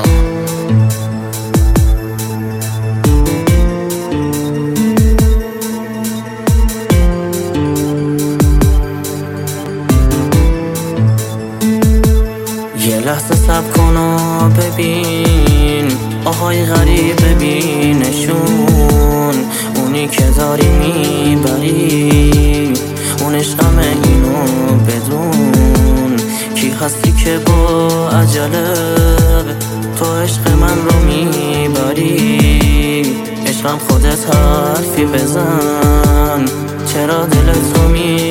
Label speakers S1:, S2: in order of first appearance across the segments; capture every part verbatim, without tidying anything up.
S1: یه لحظه صبر کن و ببین آهای غریب ببینشون، اونی که داری میبری اون عشقمه، اینو بدون. کی هستی که با عجله تو عشق من رو میبری؟ عشقم خودت حرفی بزن، چرا دلتو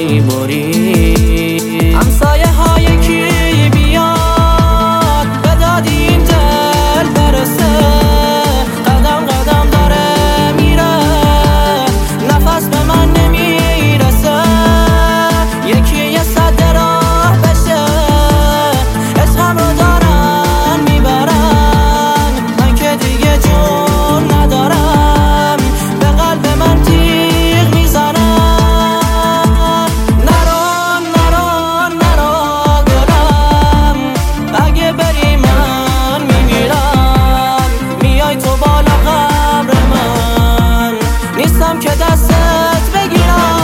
S1: میبری؟ همسایه های کی بیاد به داد این دل برسه، قدم قدم داره میره، نفس به من نمیرسه، یکی یه صد راه بشه، عشقم رو دارن میبرن، من که دیگه جون ندارم، به قلب من تیغ میزنن. نرو نرو نرو گلم، اگه بری من میمیرم، میای تو بالا قبر من، نیستم که دستت بگیرم.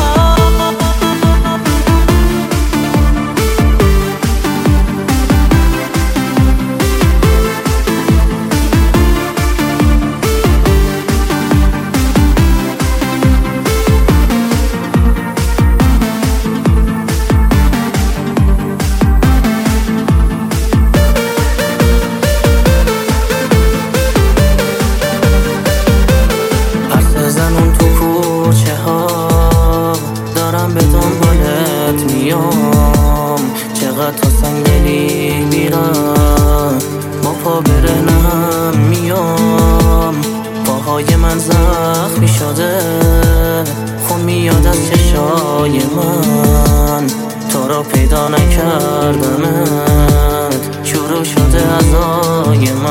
S1: به دنبالت میام، چقدر تو سنگلی میرم، با پا برنم میام، پاهای من زخمی شده، خون میاد از چشای من، تو رو پیدا نکردمت، شروع شده عزای من.